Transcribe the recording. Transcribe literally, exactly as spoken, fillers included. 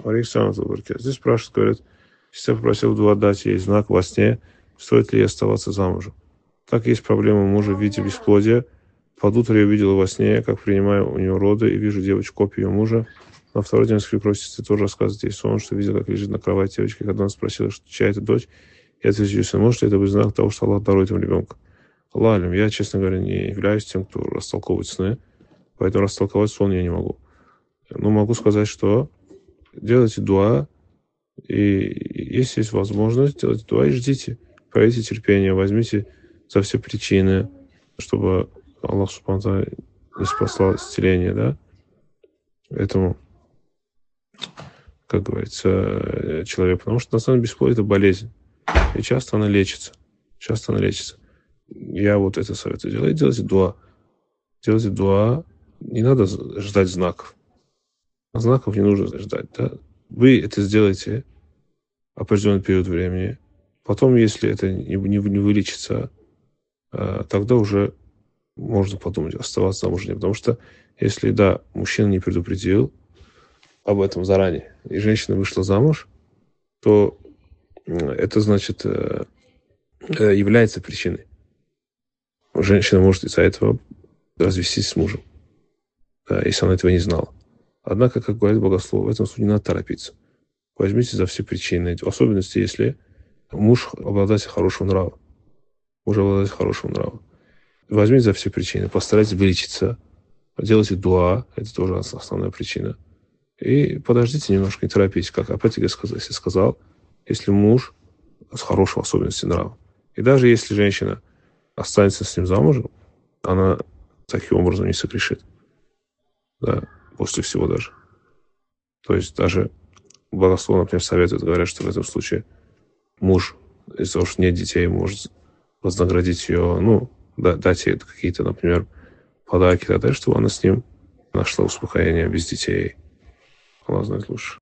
Александр, здесь спрашивают, говорят, если я попросил дуа дать ей знак во сне, стоит ли ей оставаться замужем? Так есть проблема мужа в виде бесплодия. Под утро я увидела во сне, как принимаю у нее роды, и вижу девочку, копию ее мужа. На второй день свекровь сестры тоже рассказывает ей сон, что видела, как лежит на кровати девочка. Когда она спросила, что, чья это дочь, я ответил, может ли это быть знак того, что Аллах дарует им ребенка. Аллах алим, я, честно говоря, не являюсь тем, кто растолковывает сны, поэтому растолковать сон я не могу. Но могу сказать, что делайте дуа, и если есть возможность, делайте дуа и ждите. Проявите терпение, возьмите за все причины, чтобы Аллах Субхану ва Тааля не спаслал исцеление, да, этому, как говорится, человеку. Потому что на самом деле бесплодие – это болезнь. И часто она лечится. Часто она лечится. Я вот это советую делать. Делайте дуа. Делайте дуа. Не надо ждать знаков. А знаков не нужно ждать, да. Вы это сделаете определенный период времени. Потом, если это не, не, не вылечится, тогда уже можно подумать, оставаться замужем. Потому что если, да, мужчина не предупредил об этом заранее, и женщина вышла замуж, то это, значит, является причиной. Женщина может из-за этого развестись с мужем, да, если она этого не знала. Однако, как говорит богослов, в этом случае не надо торопиться. Возьмите за все причины, в особенности, если муж обладатель хорошего нрава. Муж обладатель хорошего нрава. Возьмите за все причины, постарайтесь вылечиться, делайте дуа, это тоже основная причина. И подождите немножко, не торопитесь, как опять-таки я сказал, если муж с хорошим особенностью нрава. И даже если женщина останется с ним замужем, она таким образом не согрешит. Да, после всего даже. То есть даже богословы, например, советуют, говорят, что в этом случае муж, из-за того, что нет детей, может вознаградить ее, ну, да, дать ей какие-то, например, подарки и так далее, чтобы она с ним нашла успокоение без детей. Аллах знает лучше.